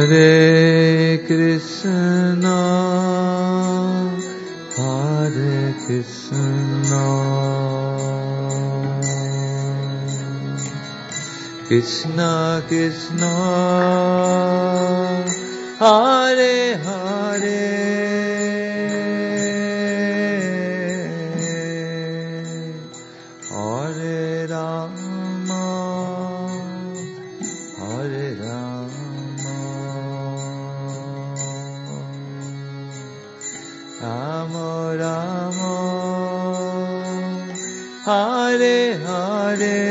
Hare Krishna, Hare Krishna, Krishna Krishna, Hare Hare, Hare Rama, Hare Rama, Rama Rama, Hare Hare,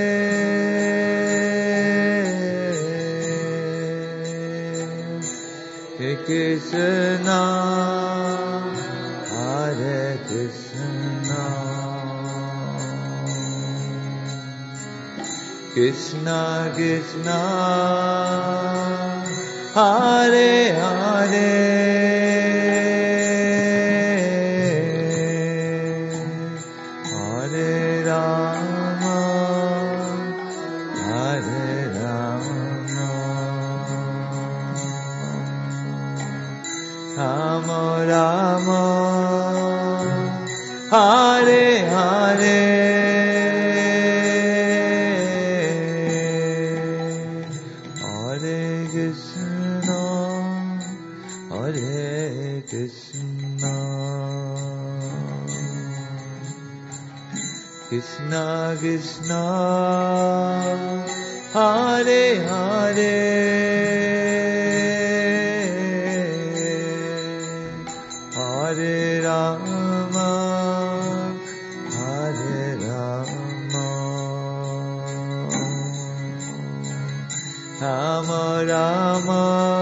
Krishna, Hare Krishna, Krishna Krishna, Hare Hare, Hare Rama, Hare Rama, Rama Rama, Hare Hare, Hare Krishna, Hare Krishna, Krishna Krishna, Hare Hare, Hare Rama, Hare Rama, Rama Rama,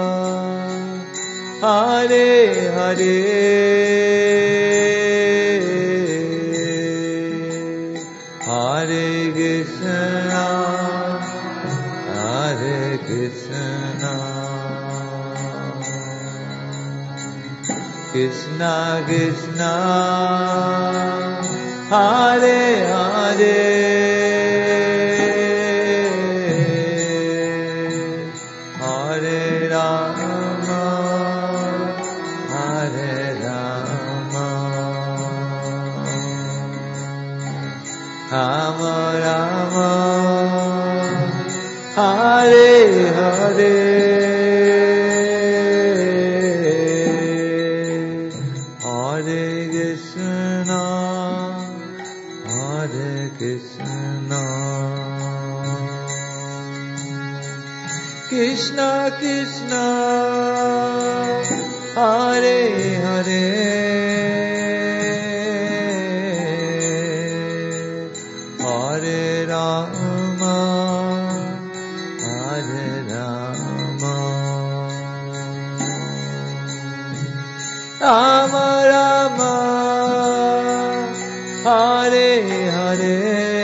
Hare Hare, Hare Krishna, Hare Krishna, Krishna Krishna, Hare Hare, Hare Rama, Hare Rama, Rama Rama, Hare Hare, Hare Krishna, Hare Krishna, Krishna Krishna, Hare Hare, Hare Rama, Hare Rama, Rama Rama, Hare Hare,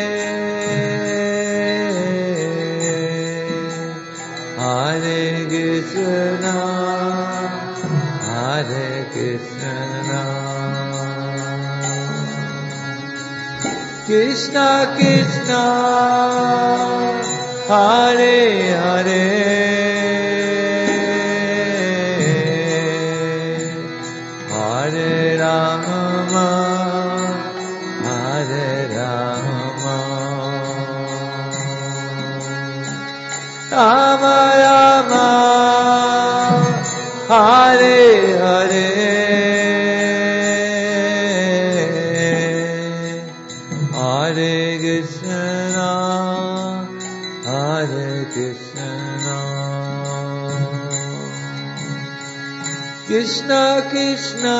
Hare Krishna, Hare Krishna, Krishna Krishna, Hare Hare, Hare Rama, Hare Rama, Rama Rama, Hare Hare, Hare Krishna, Hare Krishna, Krishna Krishna,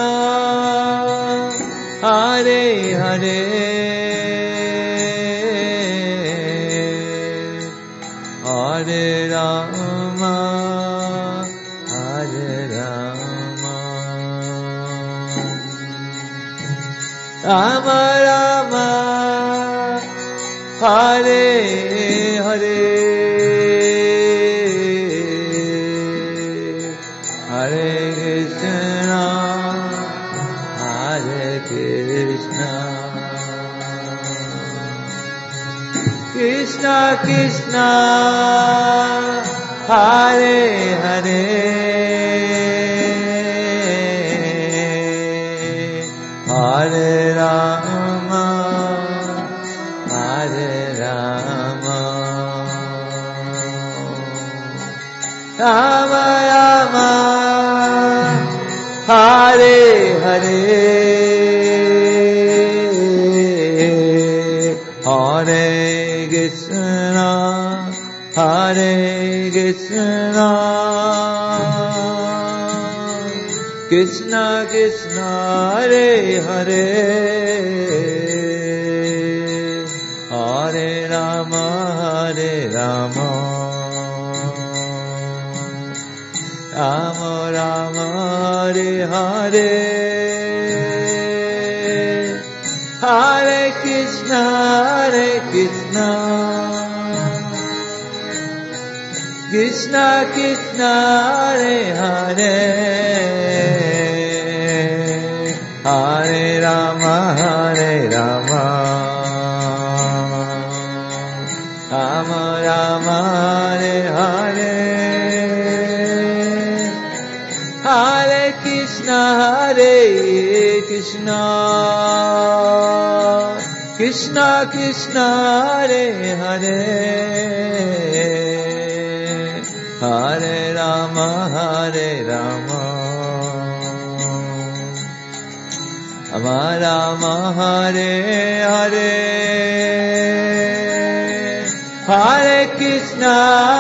Hare Hare, Hare Rama, Hare Rama, Rama Rama, Hare Hare, Hare Krishna, Hare Krishna, Krishna Krishna, Hare Hare Hare Rama Hare Rama Rama Rama Hare Hare Hare Krishna Hare Krishna Krishna Krishna Hare Hare Hare Rama Hare Rama Rama Rama Hare Hare Hare Krishna Krishna Krishna Hare Hare Hare Rama Hare Rama Rama Rama Hare Hare Hare Krishna Krishna Krishna Hare Hare Hare Rama Hare Rama Rama Rama Hare Hare Hare Krishna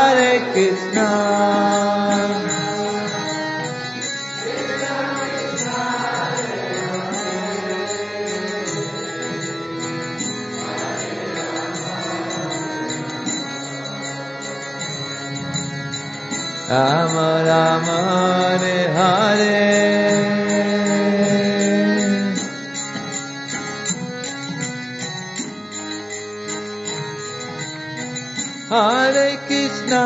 Rama Rama Hare Hare Hare Krishna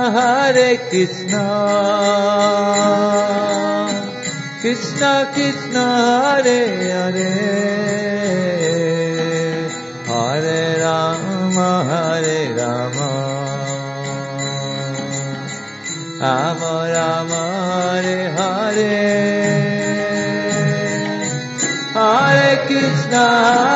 Krishna Krishna Hare Hare Hare Rama Hare Rama Rama Rama Hare Hare Hare Krishna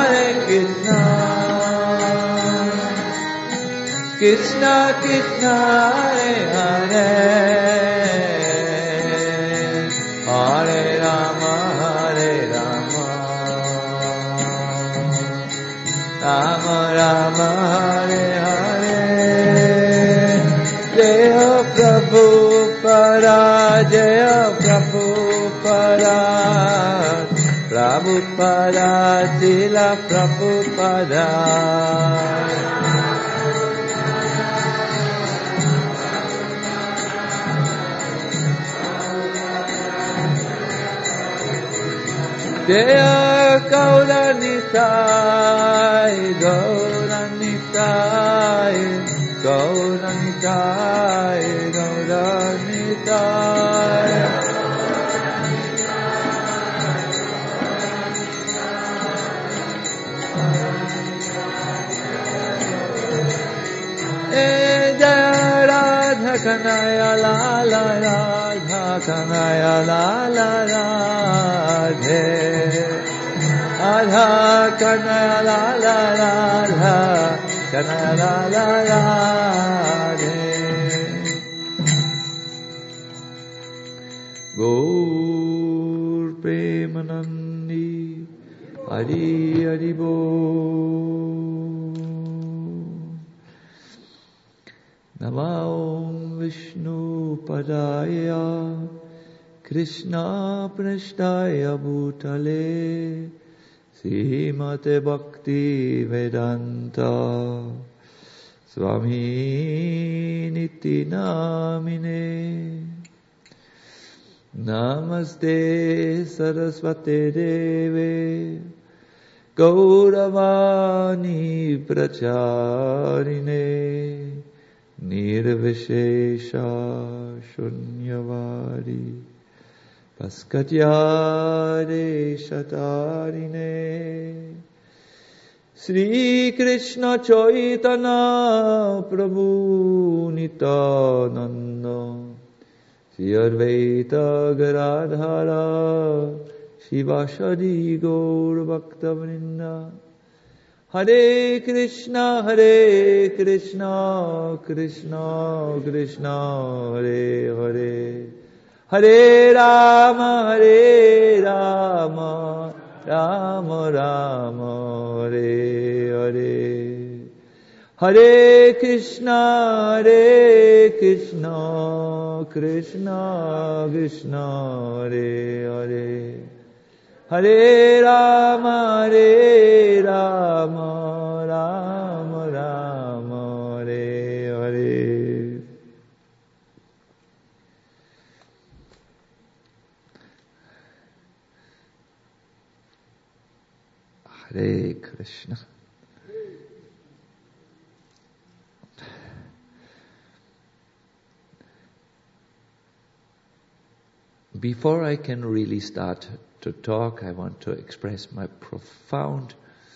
Krishna Krishna Hare Hare Hare Rama Hare Rama Rama Rama Hare Hare Jaya Prabhupada Jaya Prabhupada Prabhupada Srila Prabhupada Jaya Gauranitai, Gauranitai, Gauranitai, Gauranitai. Jaya Radha Kanaya Lala Radha Kanaya Lala Radhe Radha Kanaya Lala Radha Kanaya Lala Radhe Gaur Premanandi Hari Hari Bol Namo Vishnu Padaya Krishna Prashtaya Bhutale Srimate Bhakti Vedanta Swami Niti Namine Namaste Saraswate Deve Gauravani Pracharine Nirvishesha Shunyavadi Paskatyade Shatarine Sri Krishna Chaitanya Prabhu Nityananda Sri Advaita Gadadhara Shivasadi Gaur Bhaktavrinda Hare Krishna Krishna Krishna Hare Hare Hare Rama Rama Rama Hare Hare Hare Krishna Krishna Krishna Hare Hare Hare Rama Rama Rama Hare Hare. Hare Krishna. Before I can really start to talk, I want to express my profound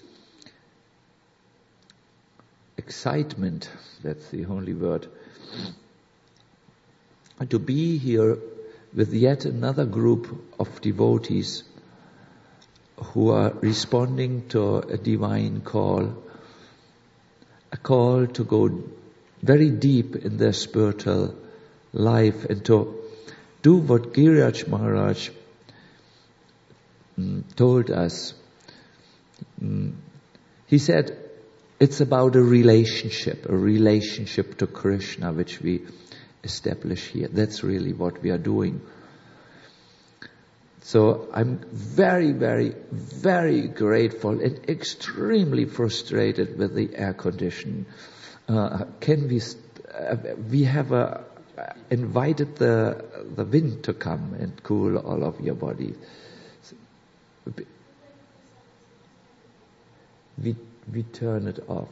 excitement, that's the only word, to be here with yet another group of devotees who are responding to a divine call, a call to go very deep in their spiritual life and to do what Giriraj Maharaj told us. He said it's about a relationship to Krishna which we establish here. That's really what we are doing. So I'm very, very, very grateful and extremely frustrated with the air condition. We have invited the wind to come and cool all of your body. We turn it off.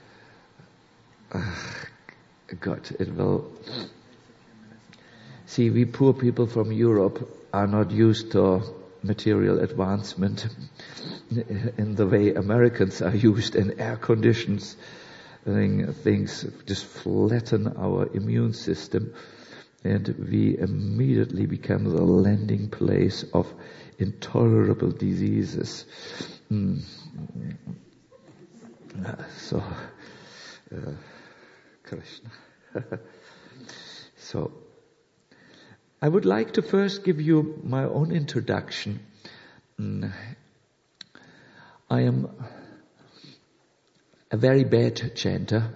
God, it will. See, we poor people from Europe are not used to material advancement in the way Americans are used, and air conditions things just flatten our immune system, and we immediately become the landing place of intolerable diseases. So, Krishna. So, I would like to first give you my own introduction. I am a very bad chanter,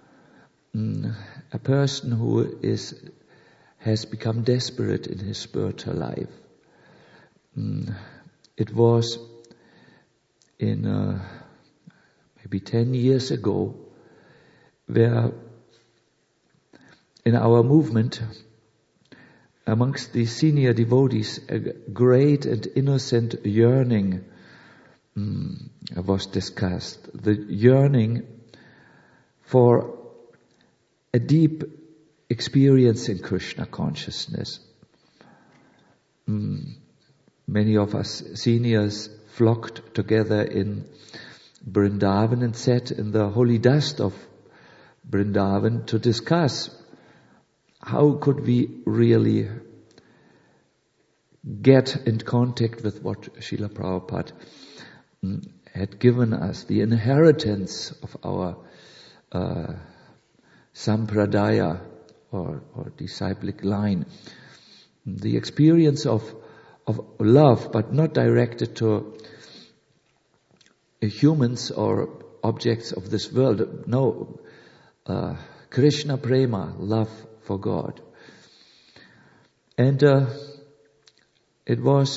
a person who has become desperate in his spiritual life. It was in maybe 10 years ago, where in our movement, amongst the senior devotees, a great and innocent yearning was discussed. The yearning for a deep experience in Krishna consciousness. Many of us seniors flocked together in Vrindavan and sat in the holy dust of Vrindavan to discuss how could we really get in contact with what Srila Prabhupada had given us, the inheritance of our sampradaya or disciplic line, the experience of love, but not directed to humans or objects of this world. No, Krishna prema, love for God. And it was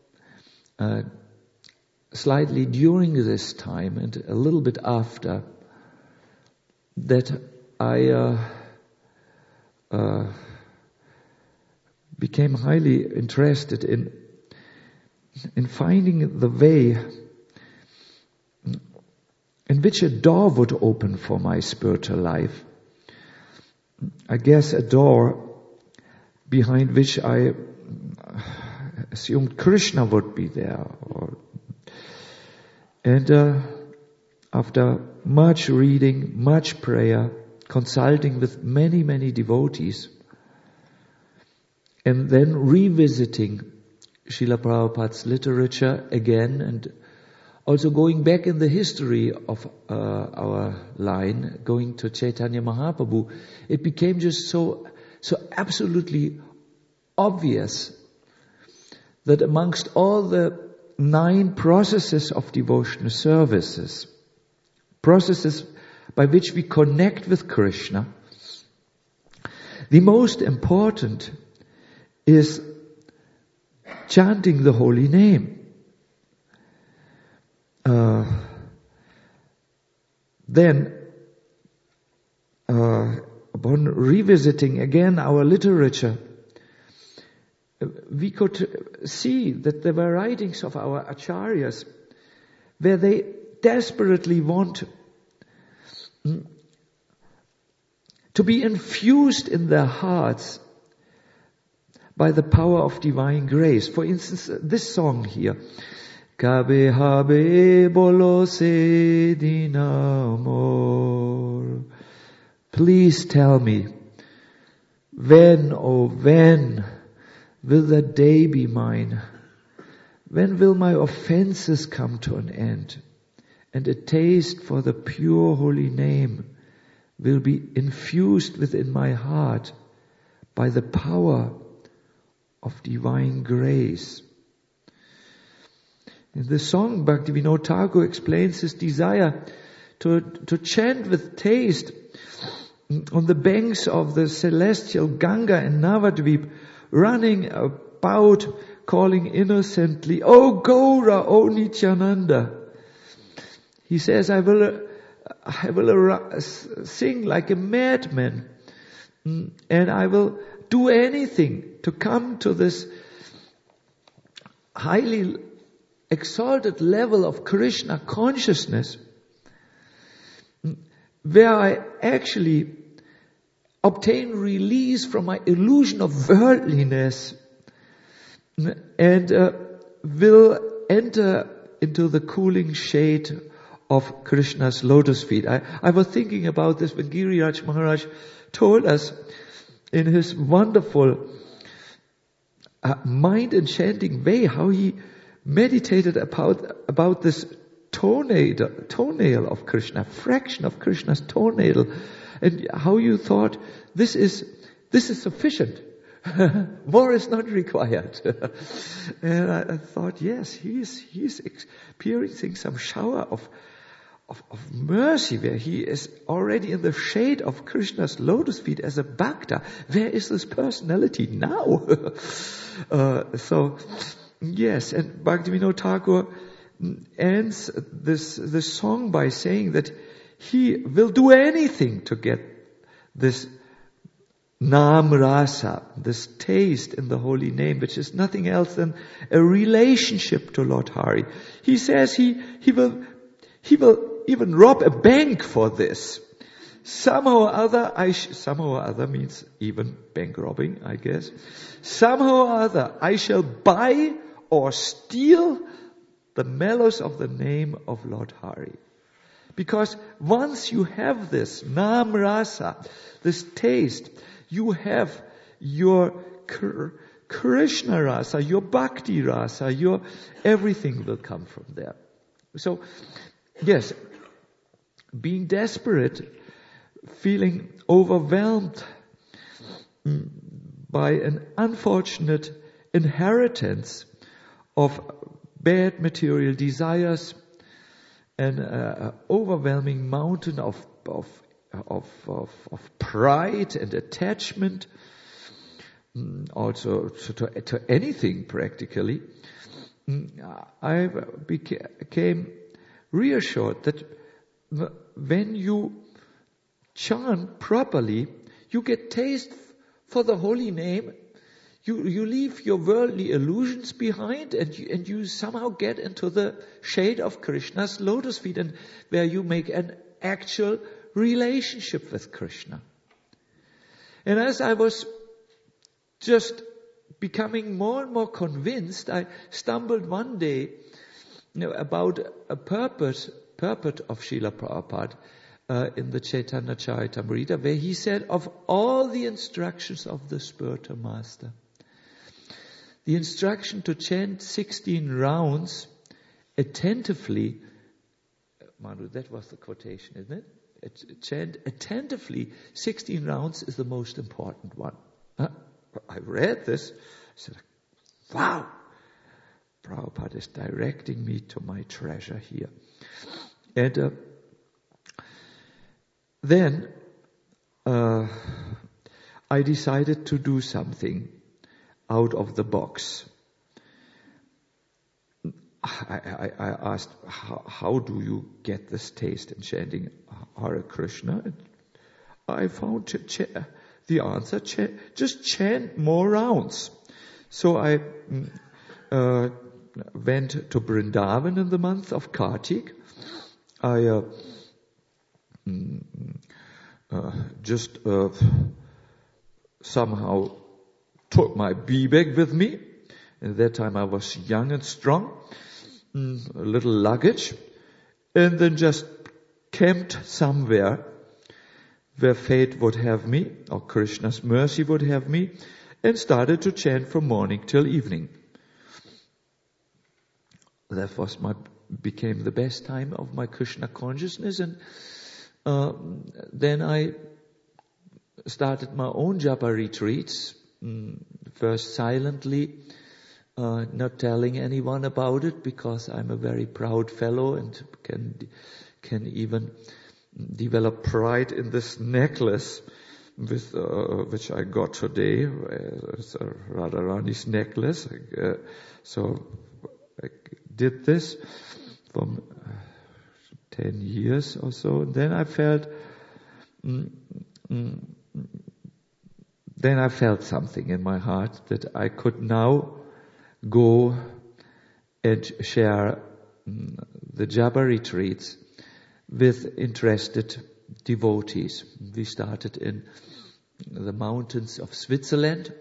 slightly during this time and a little bit after that I became highly interested in finding the way in which a door would open for my spiritual life. I guess a door behind which I assumed Krishna would be there. And after much reading, much prayer, consulting with many, many devotees, and then revisiting Srila Prabhupada's literature again, and also going back in the history of our line, going to Chaitanya Mahaprabhu, it became just so absolutely obvious that amongst all the 9 processes of devotional services, processes by which we connect with Krishna, the most important is chanting the holy name. Then, upon revisiting again our literature, we could see that there were writings of our acharyas where they desperately want to be infused in their hearts by the power of divine grace. For instance, this song here, Kabe habe bolo se dinamor. Please tell me, when, oh when, will that day be mine? When will my offenses come to an end? And a taste for the pure holy name will be infused within my heart by the power of divine grace. In the song, Bhaktivinoda Thakur explains his desire to chant with taste on the banks of the celestial Ganga and Navadvip, running about, calling innocently, "O Gaura, O Nityananda." He says, I will sing like a madman, and I will do anything to come to this highly exalted level of Krishna consciousness, where I actually obtain release from my illusion of worldliness and will enter into the cooling shade of Krishna's lotus feet. I was thinking about this when Giriraj Maharaj told us in his wonderful mind-enchanting way how he meditated about this toenail of Krishna, fraction of Krishna's toenail, and how you thought this is sufficient. More is not required. And I thought, yes, he's experiencing some shower of mercy where he is already in the shade of Krishna's lotus feet as a bhakta. Where is this personality now? So, yes, and Bhaktivinoda Thakur ends this song by saying that he will do anything to get this Nam Rasa, this taste in the holy name, which is nothing else than a relationship to Lord Hari. He says he will even rob a bank for this. Somehow or other means even bank robbing, I guess. Somehow or other, I shall buy or steal the mellows of the name of Lord Hari. Because once you have this Nam Rasa, this taste, you have your Krishna Rasa, your Bhakti Rasa, your everything will come from there. So, yes, being desperate, feeling overwhelmed by an unfortunate inheritance of bad material desires, an overwhelming mountain of pride and attachment, also to anything practically, I became reassured that when you chant properly, you get taste for the holy name. You leave your worldly illusions behind, and you somehow get into the shade of Krishna's lotus feet, and where you make an actual relationship with Krishna. And as I was just becoming more and more convinced, I stumbled one day about a purport purport of Srila Prabhupada in the Chaitanya Charitamrita, where he said, of all the instructions of the spiritual master, the instruction to chant 16 rounds attentively, Manu, that was the quotation, isn't it? Chant attentively 16 rounds is the most important one. I read this, I said, wow, Prabhupada is directing me to my treasure here. And then I decided to do something out of the box. I asked, how do you get this taste in chanting Hare Krishna? And I found the answer, just chant more rounds. So I went to Vrindavan in the month of Kartik. I just somehow took my bag with me. At that time I was young and strong, a little luggage, and then just camped somewhere where fate would have me, or Krishna's mercy would have me, and started to chant from morning till evening. That was became the best time of my Krishna consciousness, and then I started my own japa retreats, first silently, not telling anyone about it, because I'm a very proud fellow and can even develop pride in this necklace with which I got today. It's a Radharani's necklace. So I did this for 10 years or so. And then I felt something in my heart that I could now go and share the japa retreats with interested devotees. We started in the mountains of Switzerland.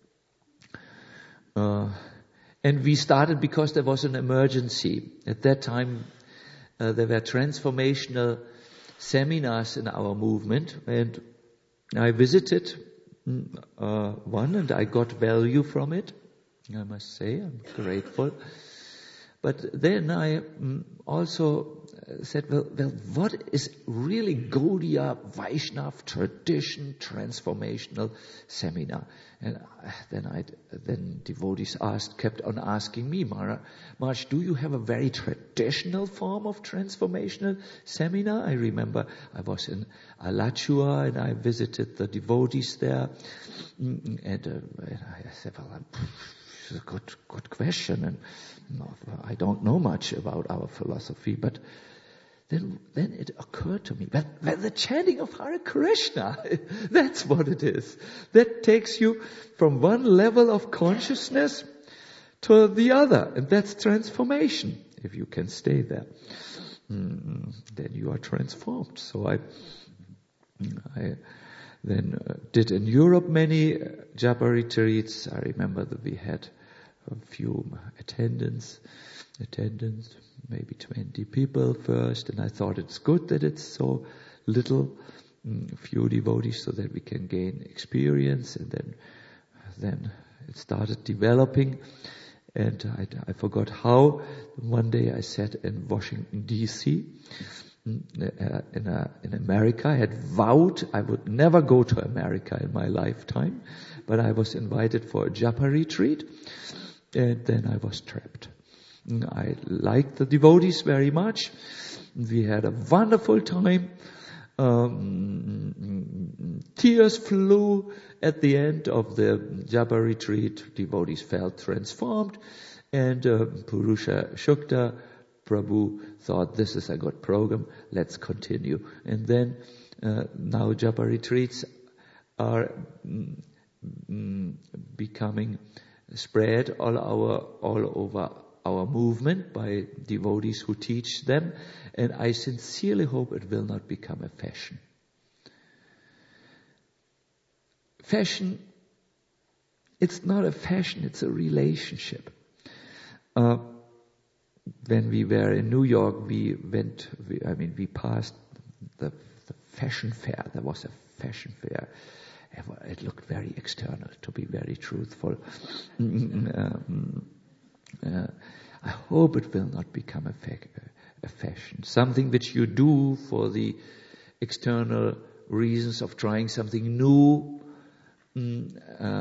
And we started because there was an emergency. At that time, there were transformational seminars in our movement, and I visited one, and I got value from it. I must say, I'm grateful. But then I also said, well, what is really Gaudiya Vaishnava tradition transformational seminar? And then devotees kept on asking me, Maharaj, do you have a very traditional form of transformational seminar? I remember I was in Alachua and I visited the devotees there, and I said, well, it's a good question, and I don't know much about our philosophy, but then it occurred to me, well, the chanting of Hare Krishna, that's what it is. That takes you from one level of consciousness to the other, and that's transformation. If you can stay there, then you are transformed. So I then did in Europe many japa retreats. I remember that we had a few attendants, maybe 20 people first, and I thought it's good that it's so little, few devotees, so that we can gain experience, and then it started developing, and I forgot how. One day I sat in Washington DC, in America. I had vowed I would never go to America in my lifetime, but I was invited for a japa retreat, and then I was trapped. I liked the devotees very much. We had a wonderful time. Tears flew at the end of the japa retreat. Devotees felt transformed, and Purusha Shukta Prabhu thought, this is a good program, let's continue. And then now japa retreats are becoming spread all over our movement by devotees who teach them, and I sincerely hope it will not become a fashion. Fashion, it's not a fashion, it's a relationship. when we were in New York, we passed the fashion fair. There was a fashion fair. It looked very external, to be very truthful. I hope it will not become a fashion. Something which you do for the external reasons of trying something new, and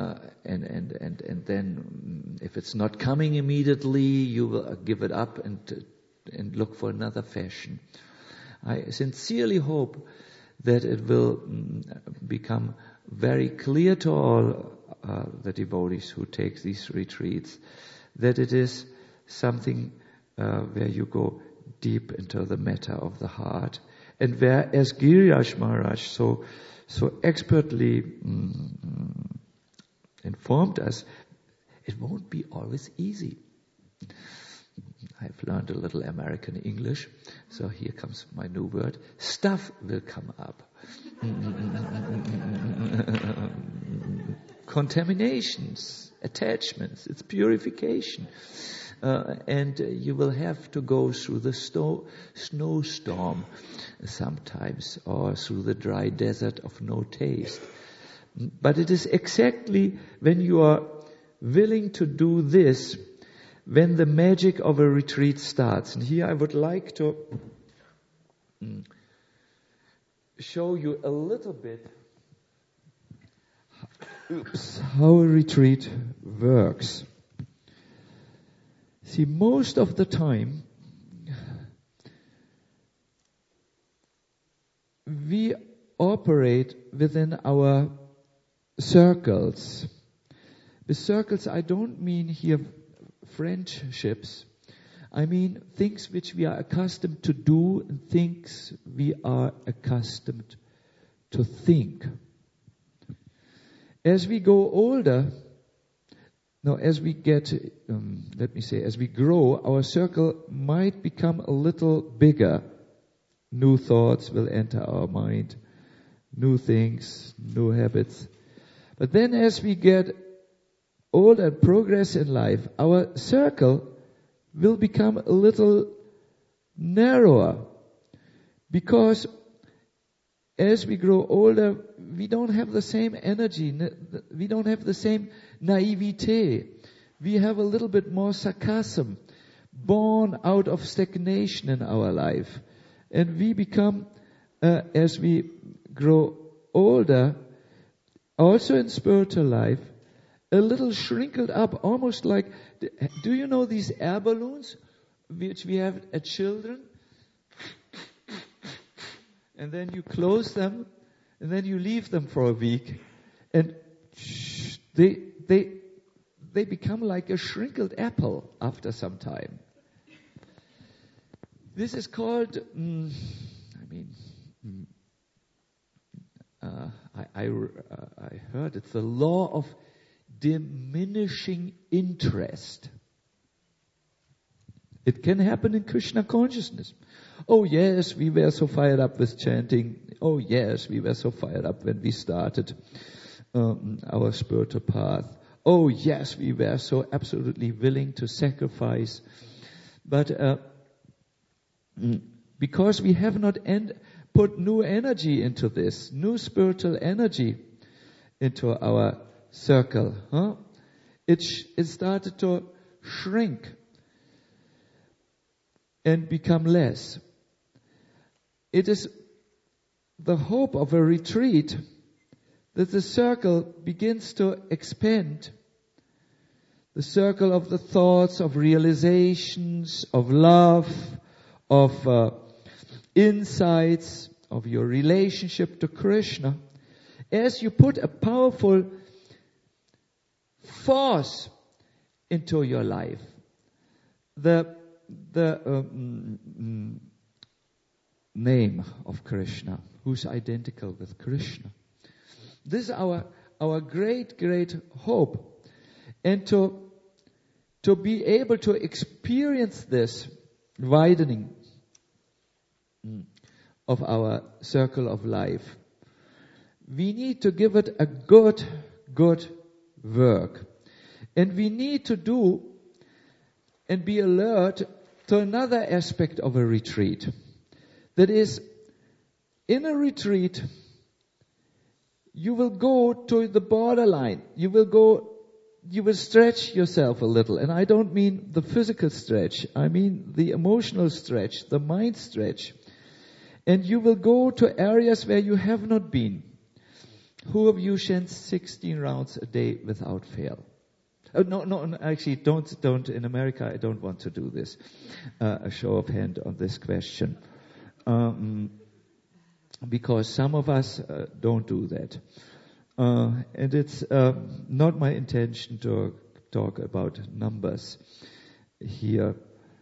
then if it's not coming immediately, you will give it up and look for another fashion. I sincerely hope that it will become very clear to all the devotees who take these retreats that it is something where you go deep into the matter of the heart, and where, as Giriraj Maharaj so expertly informed us, it won't be always easy. I've learned a little American English, so here comes my new word. Stuff will come up. Contaminations, attachments, it's purification. And you will have to go through the snowstorm sometimes, or through the dry desert of no taste. But it is exactly when you are willing to do this, when the magic of a retreat starts. And here I would like to show you a little bit how a retreat works. See, most of the time, we operate within our circles. With circles, I don't mean here friendships. I mean things which we are accustomed to do and things we are accustomed to think. As we go older, as we grow, our circle might become a little bigger. New thoughts will enter our mind, new things, new habits. But then as we get older and progress in life, our circle will become a little narrower, because as we grow older, we don't have the same energy, we don't have the same naivete. We have a little bit more sarcasm, born out of stagnation in our life. And we become, as we grow older, also in spiritual life, a little shrinkled up, almost like, do you know these air balloons which we have at children? And then you close them, and then you leave them for a week, and they become like a shrinkled apple after some time. This is called, I heard it's the law of diminishing interest. It can happen in Krishna consciousness. Oh yes, we were so fired up with chanting. Oh yes, we were so fired up when we started our spiritual path. Oh yes, we were so absolutely willing to sacrifice. But because we have not put new energy into this, new spiritual energy into our circle, it started to shrink and become less. It is the hope of a retreat that the circle begins to expand. The circle of the thoughts, of realizations, of love, of insights, of your relationship to Krishna. As you put a powerful force into your life, the name of Krishna, who's identical with Krishna. This is our great, great hope. And to be able to experience this widening of our circle of life, we need to give it a good work. And we need to do and be alert to another aspect of a retreat. That is, in a retreat, you will go to the borderline. You will stretch yourself a little. And I don't mean the physical stretch. I mean the emotional stretch, the mind stretch. And you will go to areas where you have not been. Who of you chants 16 rounds a day without fail? No, actually, don't. In America, I don't want to do this. A show of hand on this question. Because some of us don't do that. And it's not my intention to talk about numbers here.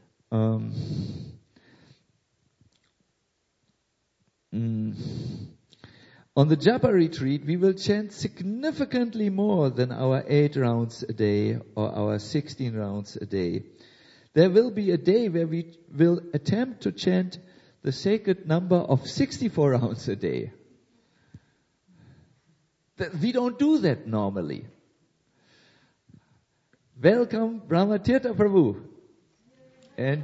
On the Japa retreat, we will chant significantly more than our 8 rounds a day or our 16 rounds a day. There will be a day where we will attempt to chant the sacred number of 64 rounds a day. We don't do that normally. Welcome, Brahmatirtha Prabhu. And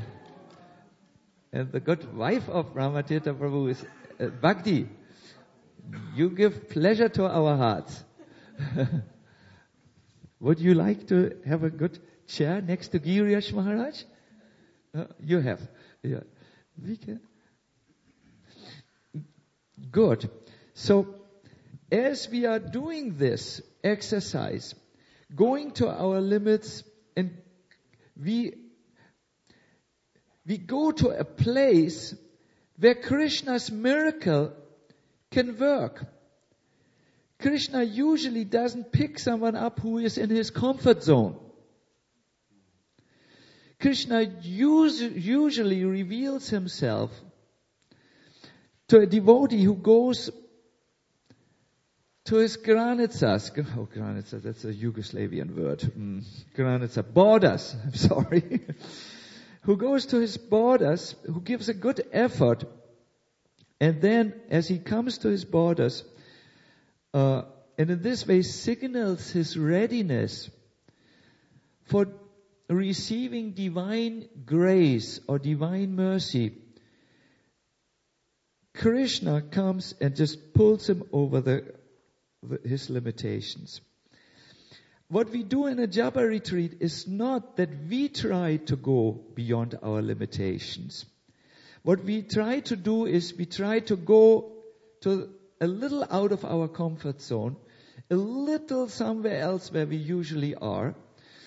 the good wife of Brahmatirtha Prabhu is Bhakti. You give pleasure to our hearts. Would you like to have a good chair next to Girish Maharaj? You have. Yeah. We can. Good. So, as we are doing this exercise, going to our limits, and we go to a place where Krishna's miracle can work. Krishna usually doesn't pick someone up who is in his comfort zone. Krishna usually reveals himself to a devotee who goes to his granitsas. Oh, granitsas, that's a Yugoslavian word. Granitsa, borders, I'm sorry. Who goes to his borders, who gives a good effort, and then as he comes to his borders, and in this way signals his readiness for receiving divine grace or divine mercy, Krishna comes and just pulls him over his limitations. What we do in a Japa retreat is not that we try to go beyond our limitations. What we try to do is we try to go to a little out of our comfort zone, a little somewhere else where we usually are,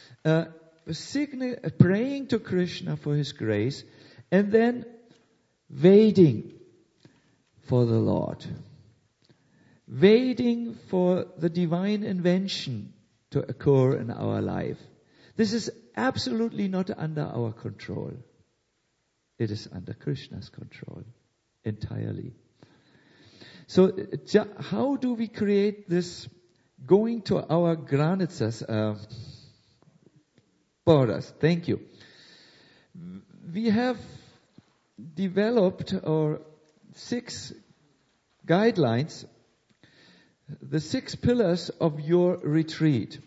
praying to Krishna for his grace, and then waiting for the Lord. Waiting for the divine invention to occur in our life. This is absolutely not under our control. It is under Krishna's control entirely. So, how do we create this going to our granitsas, borders? Thank you. We have developed our 6 guidelines, the 6 pillars of your retreat.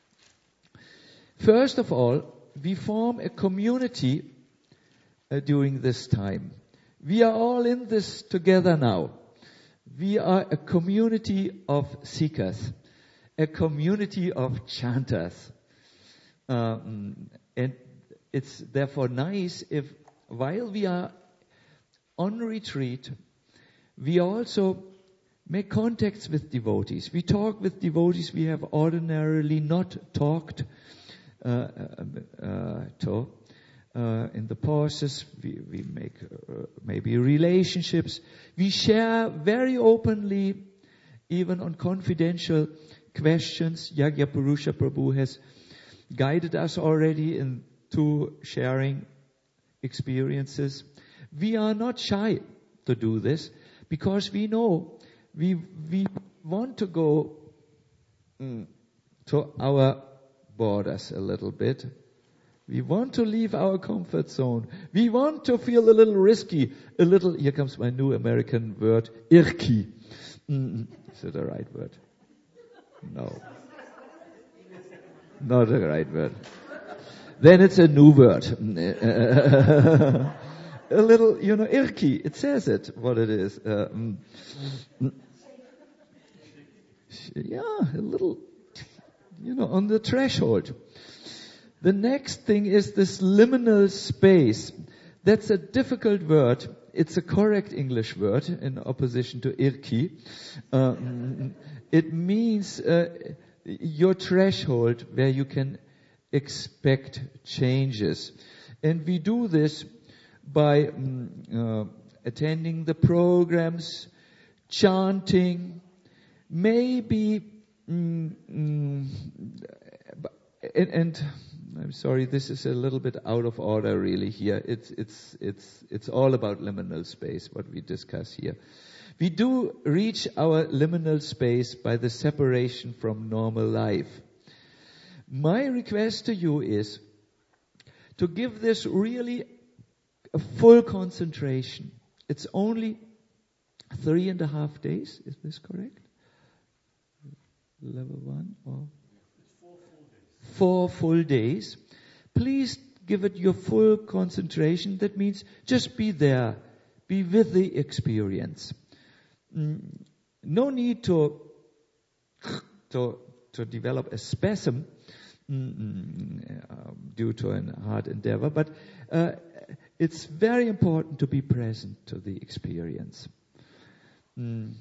First of all, we form a community during this time. We are all in this together now. We are a community of seekers, a community of chanters. And it's therefore nice if while we are on retreat, we also make contacts with devotees. We talk with devotees we have ordinarily not talked to. In the pauses, we make maybe relationships. We share very openly, even on confidential questions. Yagyapurusha Prabhu has guided us already into sharing experiences. We are not shy to do this because we know we want to go to our borders a little bit. We want to leave our comfort zone. We want to feel a little risky, a little, here comes my new American word, irky. Is it the right word? No. Not the right word. then it's a new word. A little, irky. It says it, what it is. Yeah, a little, on the threshold. The next thing is this liminal space. That's a difficult word. It's a correct English word in opposition to irky. It means your threshold where you can expect changes. And we do this by attending the programs, chanting, maybe, and I'm sorry, this is a little bit out of order really here. It's all about liminal space, what we discuss here. We do reach our liminal space by the separation from normal life. My request to you is to give this really a full concentration. It's only 3.5 days. Is this correct? Level 1 or? 4 full days. Please give it your full concentration. That means just be there. Be with the experience. No need to develop a spasm due to a hard endeavor, but it's very important to be present to the experience. And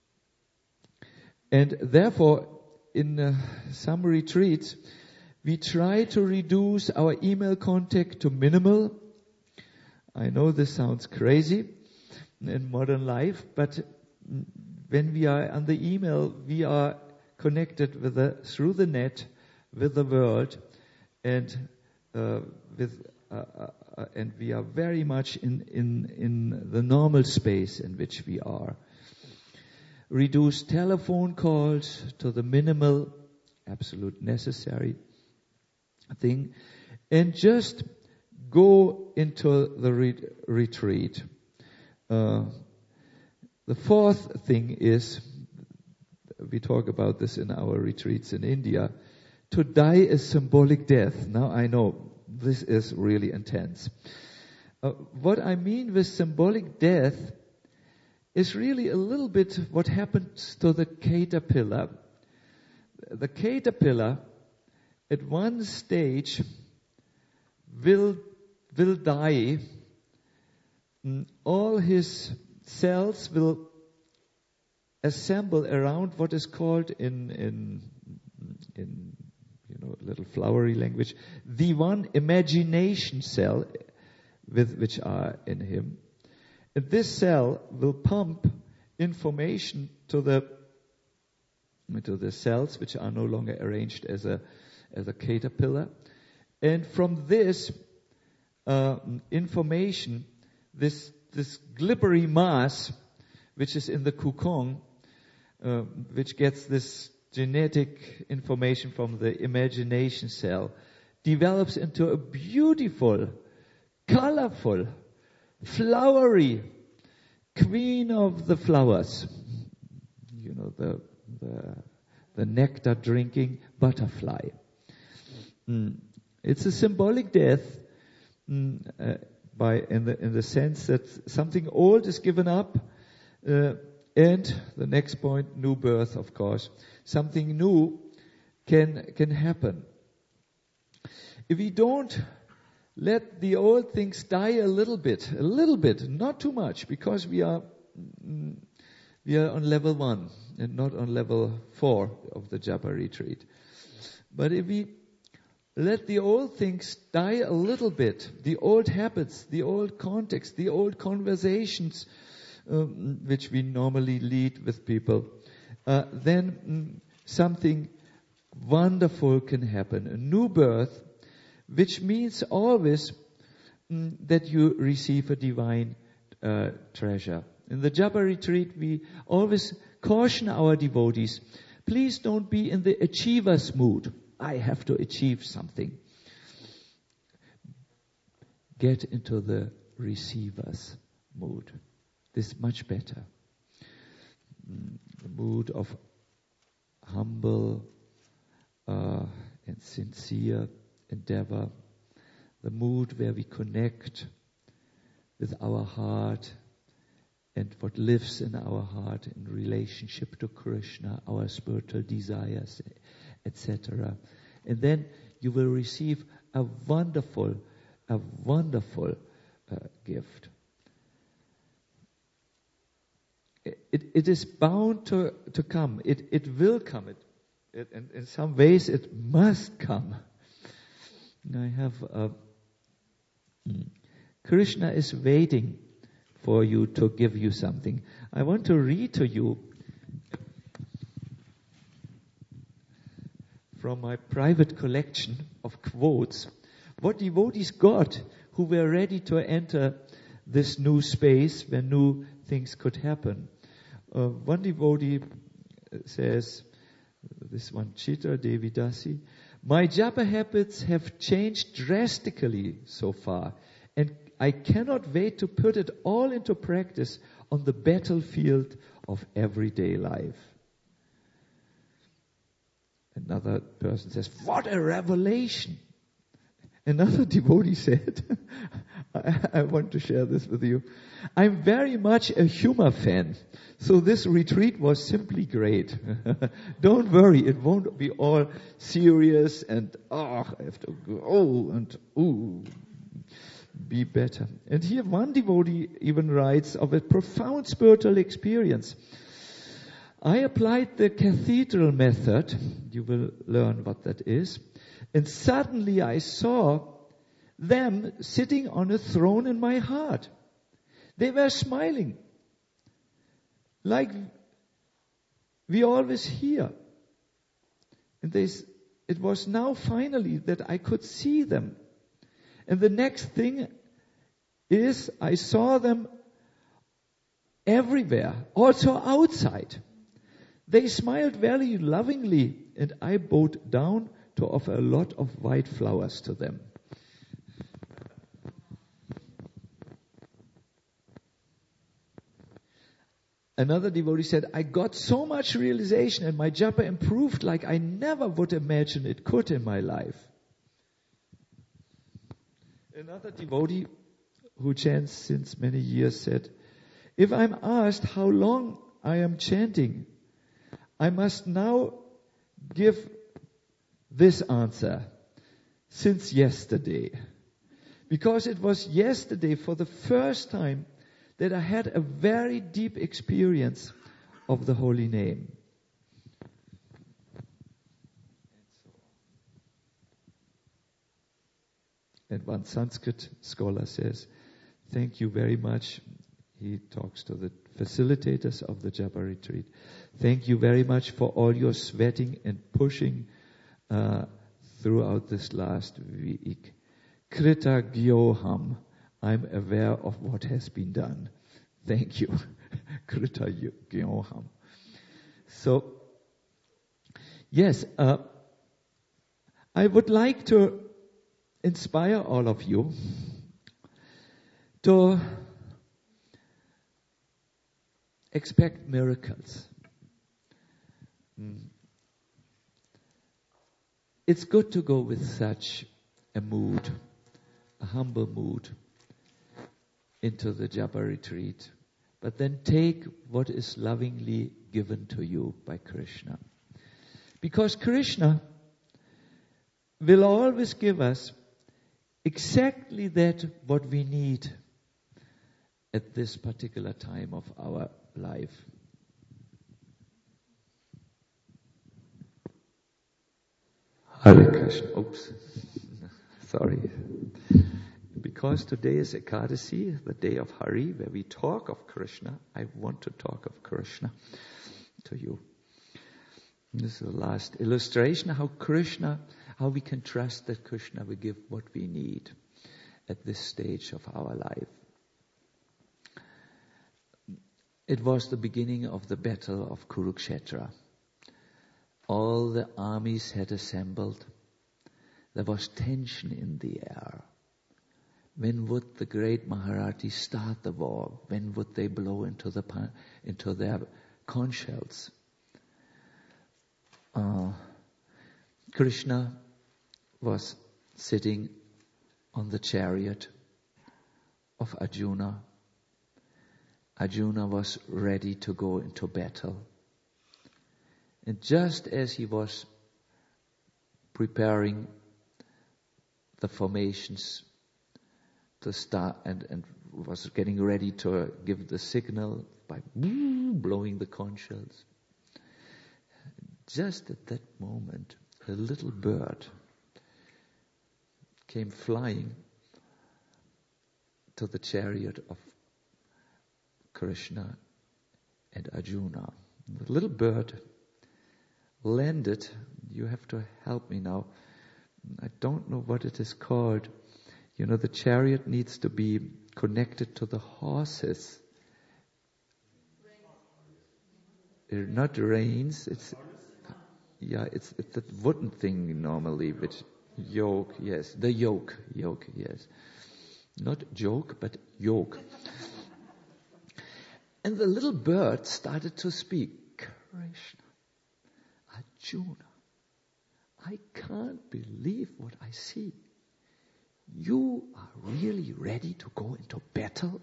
therefore, in some retreats, we try to reduce our email contact to minimal. I know this sounds crazy in modern life, but when we are on the email, we are connected through the net with the world, and and we are very much in the normal space in which we are. Reduce telephone calls to the minimal, absolute necessary thing, and just go into the retreat. The fourth thing is, we talk about this in our retreats in India, to die a symbolic death. Now I know this is really intense. What I mean with symbolic death is really a little bit what happens to the caterpillar. The caterpillar at one stage will die. All his cells will assemble around what is called in little flowery language, the one imagination cell with which are in him. And this cell will pump information to the cells which are no longer arranged as a caterpillar. And from this information, this glibbery mass, which is in the cocoon, which gets this genetic information from the imagination cell, develops into a beautiful, colorful, flowery queen of the flowers. The nectar drinking butterfly. It's a symbolic death in the sense that something old is given up, and the next point, new birth, of course. Something new can happen. If we don't let the old things die a little bit, not too much, because we are on level 1 and not on level 4 of the Japa retreat. But if we let the old things die a little bit, the old habits, the old context, the old conversations which we normally lead with people, then something wonderful can happen. A new birth, which means always that you receive a divine treasure. In the Japa retreat, we always caution our devotees, please don't be in the achiever's mood. I have to achieve something. Get into the receiver's mood. This is much better. The mood of humble and sincere endeavor, the mood where we connect with our heart and what lives in our heart in relationship to Krishna, our spiritual desires, etc. And then you will receive a wonderful gift. It is bound to come. It will come. And in some ways it must come. I have Krishna is waiting for you to give you something. I want to read to you from my private collection of quotes what devotees got who were ready to enter this new space where new things could happen. One devotee says, this one, Chitra Devi Dasi, my japa habits have changed drastically so far, and I cannot wait to put it all into practice on the battlefield of everyday life. Another person says, what a revelation. Another devotee said, I want to share this with you. I'm very much a humor fan, so this retreat was simply great. Don't worry, it won't be all serious and, I have to go and, be better. And here one devotee even writes of a profound spiritual experience. I applied the cathedral method, you will learn what that is, and suddenly I saw them sitting on a throne in my heart. They were smiling, like we always hear. And it was now finally that I could see them. And the next thing is I saw them everywhere, also outside. They smiled very lovingly, and I bowed down to offer a lot of white flowers to them. Another devotee said, I got so much realization and my japa improved like I never would imagine it could in my life. Another devotee who chants since many years said, if I'm asked how long I am chanting, I must now give this answer, since yesterday. Because it was yesterday for the first time that I had a very deep experience of the holy name. And one Sanskrit scholar says, thank you very much. He talks to the facilitators of the Japa retreat. Thank you very much for all your sweating and pushing throughout this last week. Krita Gyoham. I'm aware of what has been done. Thank you. Krita Gyoham. So, yes, I would like to inspire all of you to expect miracles. It's good to go with such a mood, a humble mood, into the Japa retreat. But then take what is lovingly given to you by Krishna. Because Krishna will always give us exactly that what we need at this particular time of our life. Hare Krishna. Oops. Sorry. Because today is Ekadasi, the day of Hari, where we talk of Krishna, I want to talk of Krishna to you. This is the last illustration how we can trust that Krishna will give what we need at this stage of our life. It was the beginning of the battle of Kurukshetra. All the armies had assembled. There was tension in the air. When would the great Maharaji start the war? When would they blow into their conch shells? Krishna was sitting on the chariot of Arjuna. Arjuna was ready to go into battle. And just as he was preparing the formations to start and was getting ready to give the signal by blowing the conch shells, just at that moment, a little bird came flying to the chariot of Krishna and Arjuna. The little bird landed. You have to help me now. I don't know what it is called. You know, the chariot needs to be connected to the horses. Not reins. It's that wooden thing normally, which yoke. Yes, the yoke. Yes, not joke, but yoke. And the little bird started to speak. Krishna, Arjuna, I can't believe what I see. You are really ready to go into battle?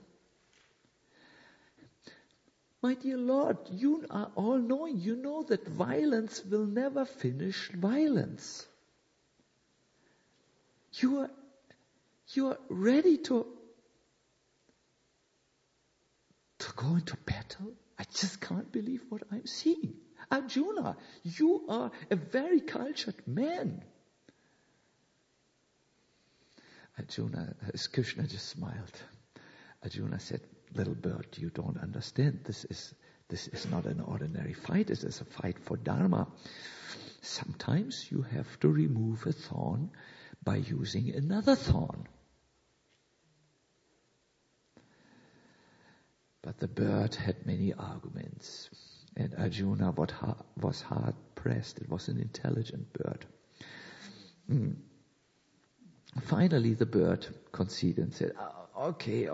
My dear Lord, you are all knowing. You know that violence will never finish violence. You are ready to go into battle? I just can't believe what I'm seeing. Arjuna, you are a very cultured man. Krishna just smiled. Arjuna said, little bird, you don't understand. This is not an ordinary fight. It is a fight for Dharma. Sometimes you have to remove a thorn by using another thorn. But the bird had many arguments, and Arjuna was hard pressed. It was an intelligent bird. Finally, the bird conceded and said, okay.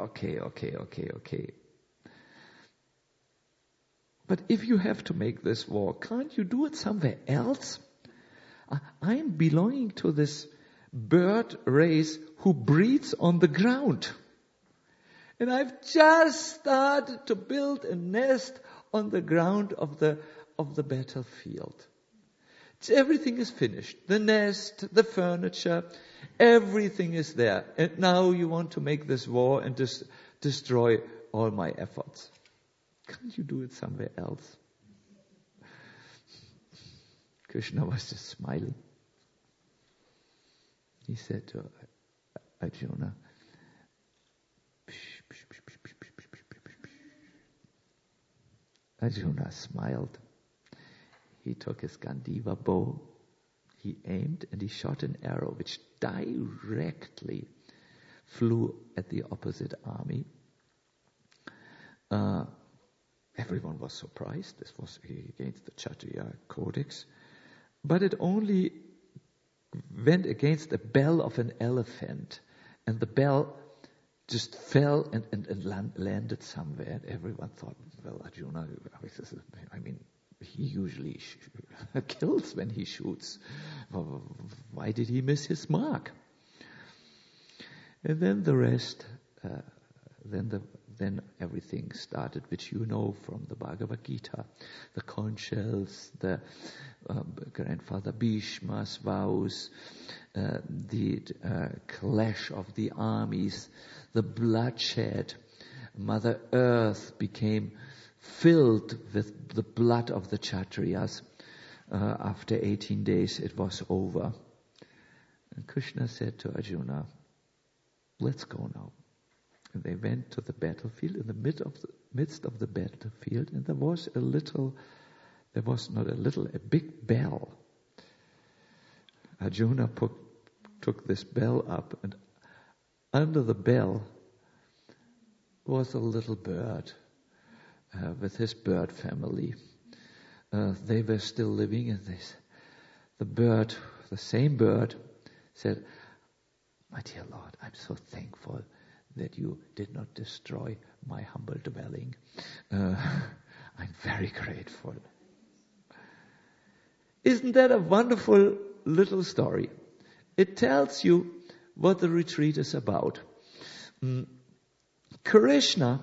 But if you have to make this war, can't you do it somewhere else? I'm belonging to this bird race who breeds on the ground. And I've just started to build a nest on the ground of the battlefield. Everything is finished. The nest, the furniture, everything is there. And now you want to make this war and destroy all my efforts. Can't you do it somewhere else? Krishna was just smiling. He said to Arjuna, Arjuna smiled. He took his Gandiva bow, he aimed and he shot an arrow which directly flew at the opposite army. Everyone was surprised. This was against the Kshatriya codex. But it only went against the bell of an elephant. And the bell just fell and landed somewhere. And everyone thought, well, Arjuna, he usually kills when he shoots. Why did he miss his mark? And then the rest, then everything started, which you know from the Bhagavad Gita. The conch shells, the grandfather Bhishma's vows, the clash of the armies, the bloodshed. Mother Earth became filled with the blood of the Kshatriyas. After 18 days it was over. And Krishna said to Arjuna, let's go now. And they went to the battlefield. In the midst of the battlefield, and there was a big bell. Arjuna took this bell up, and under the bell was a little bird with his bird family. They were still living, and the same bird said, my dear Lord, I'm so thankful that you did not destroy my humble dwelling. I'm very grateful. Isn't that a wonderful little story? It tells you what the retreat is about. Krishna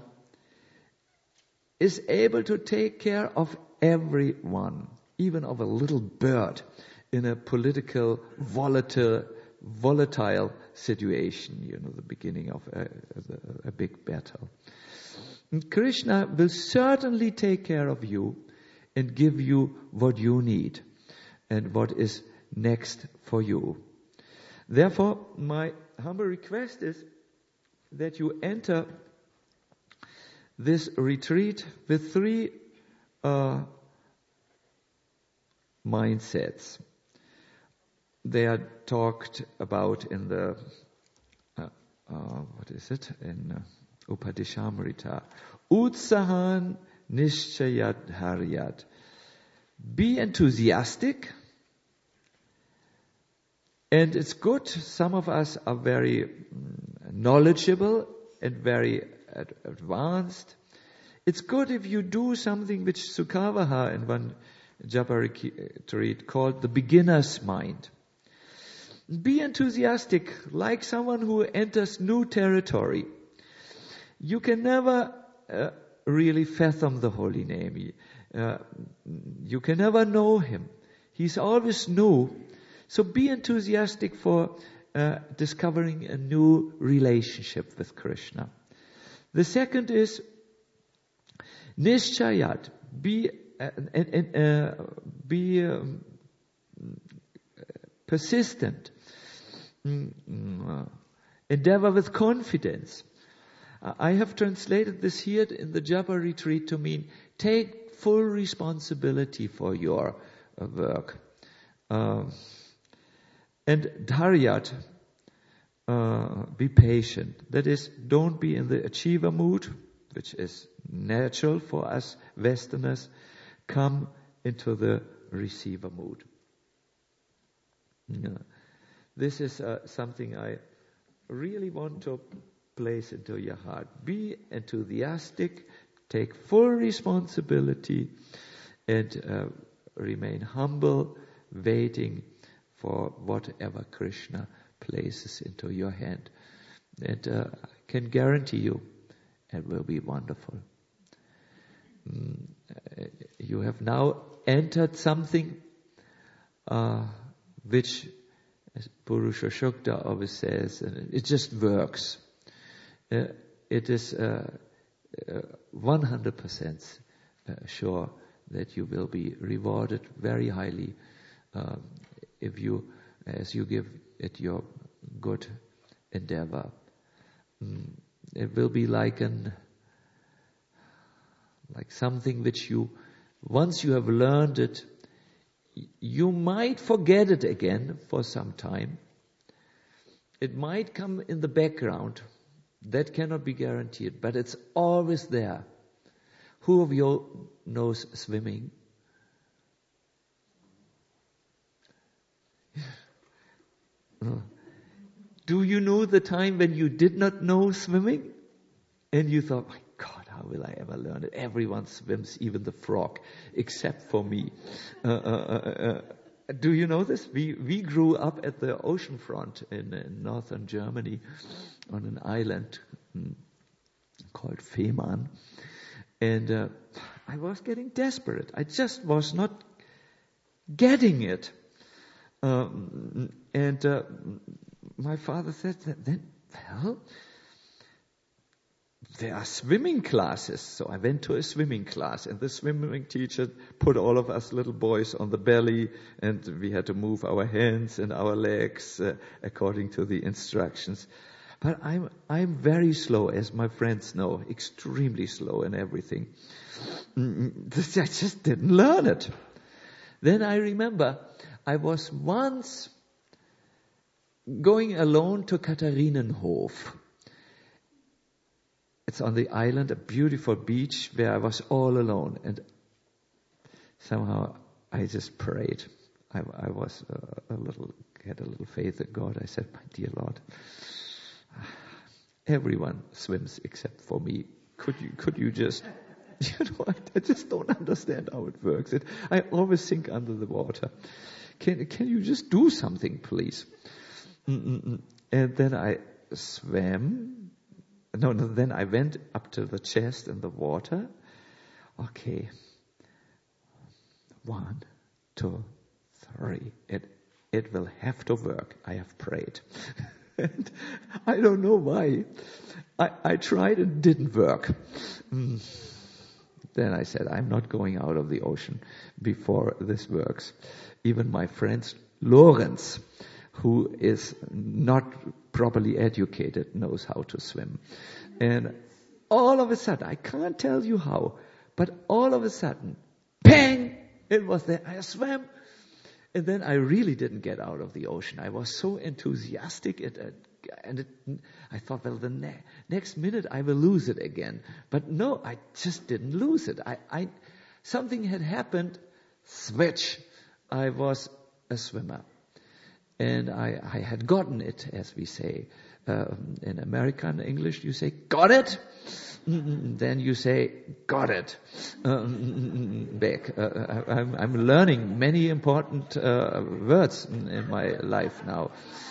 is able to take care of everyone, even of a little bird in a political volatile situation, the beginning of a big battle. And Krishna will certainly take care of you and give you what you need and what is next for you. Therefore, my humble request is that you enter this retreat with three mindsets. They are talked about in the, in Upadeshamrita. Utsahan Nishchayat Haryat. Be enthusiastic. And it's good. Some of us are very knowledgeable and very advanced. It's good if you do something which Sukavaha in one Japa retreat called the beginner's mind. Be enthusiastic, like someone who enters new territory. You can never really fathom the holy name. You can never know him. He's always new. So be enthusiastic for discovering a new relationship with Krishna. The second is Nishchayat. Be persistent. Endeavor with confidence. I have translated this here in the Japa retreat to mean take full responsibility for your work. And dharyat, be patient. That is, don't be in the achiever mood, which is natural for us Westerners. Come into the receiver mood. This is something I really want to place into your heart. Be enthusiastic, take full responsibility, and remain humble, waiting for whatever Krishna places into your hand. And I can guarantee you it will be wonderful. You have now entered something which, as Purusha Shukta always says, it just works. It is 100% sure that you will be rewarded very highly as you give it your good endeavor. It will be like something which once you have learned it, you might forget it again for some time. It might come in the background. That cannot be guaranteed, but it's always there. Who of you knows swimming? Do you know the time when you did not know swimming? And you thought, my God, how will I ever learn it? Everyone swims, even the frog, except for me. Do you know this? We grew up at the ocean front in northern Germany on an island called Fehmarn. And I was getting desperate. I just was not getting it. My father said, there are swimming classes. So I went to a swimming class, and the swimming teacher put all of us little boys on the belly, and we had to move our hands and our legs according to the instructions. But I'm very slow, as my friends know, extremely slow in everything. I just didn't learn it. Then I remember I was once going alone to Katharinenhof. It's on the island, a beautiful beach where I was all alone. And somehow I just prayed. I was had a little faith in God. I said, my dear Lord, everyone swims except for me. Could you just, I just don't understand how it works. I always sink under the water. Can you just do something, please? And then I swam. No, then I went up to the chest in the water. Okay. 1, 2, 3. It will have to work. I have prayed. And I don't know why. I tried and it didn't work. Then I said, I'm not going out of the ocean before this works. Even my friend Lorenz, who is not properly educated, knows how to swim. And all of a sudden, I can't tell you how, but all of a sudden, bang, it was there. I swam. And then I really didn't get out of the ocean. I was so enthusiastic, I thought, well, the next minute I will lose it again. But no, I just didn't lose it. Something had happened, switch. I was a swimmer. And I had gotten it, as we say. In American English, you say, got it? Then you say, got it. Back. I'm learning many important words in my life now.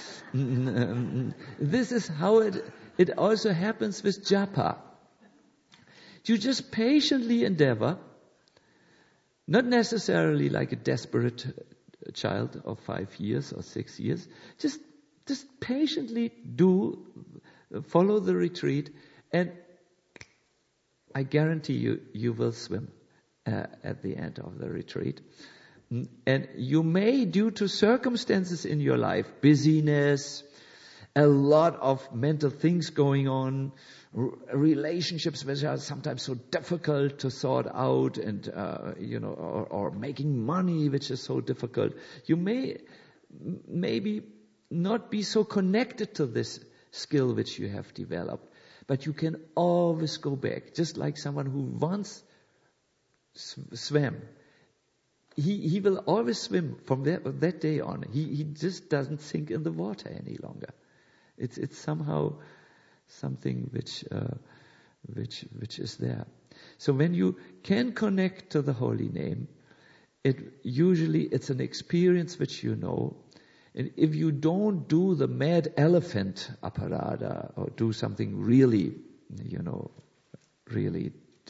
This is how it also happens with japa. You just patiently endeavor, not necessarily like a desperate child of 5 years or 6 years, just patiently follow the retreat, and I guarantee you will swim at the end of the retreat. And you may, due to circumstances in your life, busyness, a lot of mental things going on, relationships which are sometimes so difficult to sort out, and or making money which is so difficult. You may maybe not be so connected to this skill which you have developed, but you can always go back, just like someone who once swam. He will always swim from that day on. He just doesn't sink in the water any longer. It's somehow something which is there. So when you can connect to the holy name, it's an experience which you know. And if you don't do the mad elephant apparada or do something really, really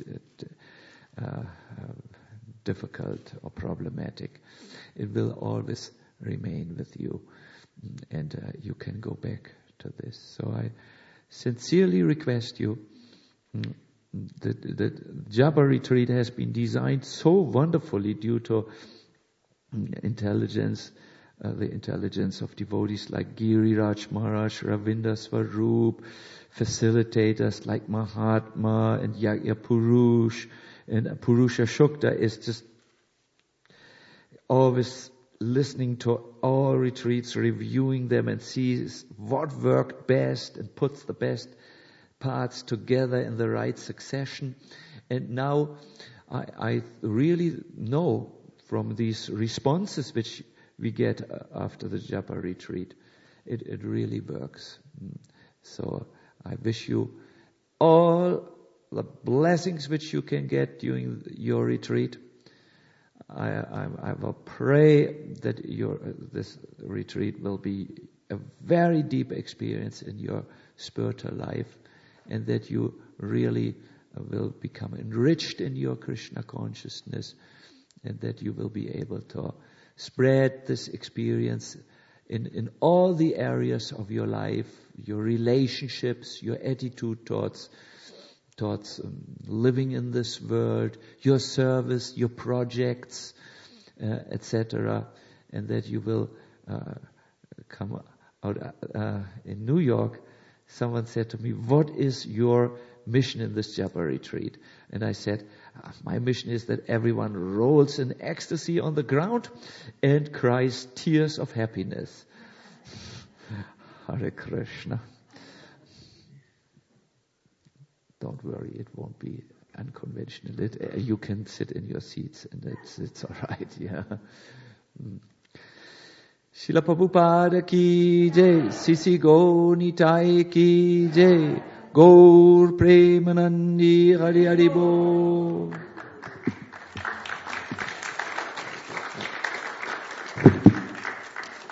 difficult or problematic, it will always remain with you, and you can go back to this. So I sincerely request you. The Japa retreat has been designed so wonderfully due to intelligence. The intelligence of devotees like Giriraj Maharaj, Ravinder Swarup, facilitators like Mahatma and Yagya Purush, and Purusha Shukta is just always listening to all retreats, reviewing them, and sees what worked best and puts the best parts together in the right succession. And now I really know from these responses which we get after the Japa retreat, it really works. So I wish you all the blessings which you can get during your retreat. I will pray that this retreat will be a very deep experience in your spiritual life, and that you really will become enriched in your Krishna consciousness, and that you will be able to spread this experience in all the areas of your life, your relationships, your attitude towards living in this world, your service, your projects, etc., and that you will come out. In New York, someone said to me, "What is your mission in this Japa retreat?" And I said, my mission is that everyone rolls in ecstasy on the ground and cries tears of happiness. Hare Krishna. Don't worry, it won't be unconventional. You can sit in your seats and it's all right. Yeah. Srila Prabhupada ki jai, Sisi Gaur Nitai ki jai, Gaur Premanandi Hari Hari Bol.